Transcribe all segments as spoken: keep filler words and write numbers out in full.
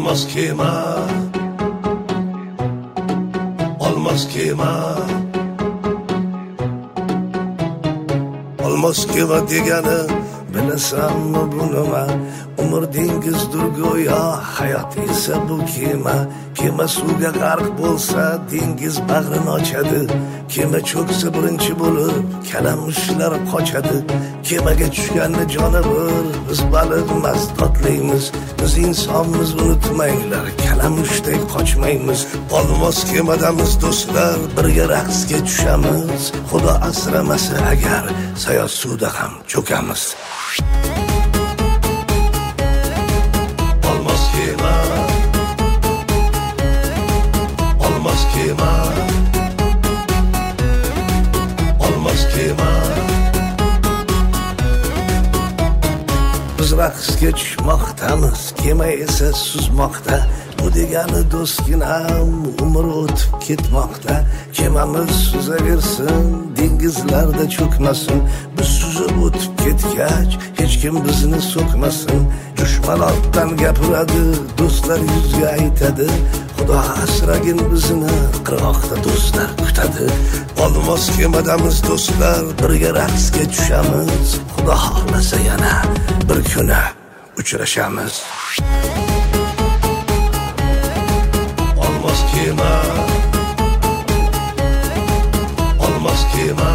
olmaz kema, olmaz kema, olmaz kema degani bilasanmi buni man? Umr dengizdir go'yo, hayot esa bu kema. Kema suvga g'arq bo'lsa, dengiz bag'rini ochadi. Kema cho'ksa birinchi bo'lib, kalamushlar qochadi. Kemaga tushganni jonivor, biz baliqmas totlaymiz. Biz insonmiz, unutmanglar, kalamushdek qochmaymiz. Olmos kemadamiz do'stlar, birga raqsga tushamiz. Xudo asramasa agar, sayoz suvda ham cho'kamiz. Olmos kema, olmos kema, olmos kema. Biz raqsga tushmoqdamiz, kema esa suzmoqda. Bu degani do'stginam, umr o'tib ketmoqda. Kemamiz suzaversin, dengizlarda cho'kmasin. Biz suzib o'tib ketgach, hech kim bizni so'kmasin. Dushman ortdan gapiradi, do'stlar yuzga aytadi. Xudo asragin bizni, qirg'oqda do'stlar kutadi. Olmos kemadamiz do'stlar, birga raqsga tushamiz. Xudo xohlasa yana bir kuni uchrashamiz. Olmos kema, olmos kema,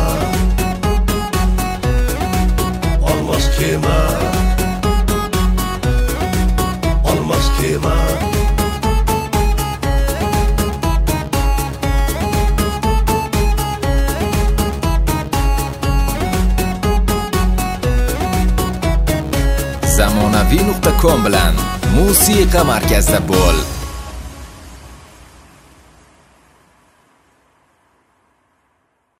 olmos kema, olmos kema. zamonaviy nuqta com bilan musiqa markazida bo'l.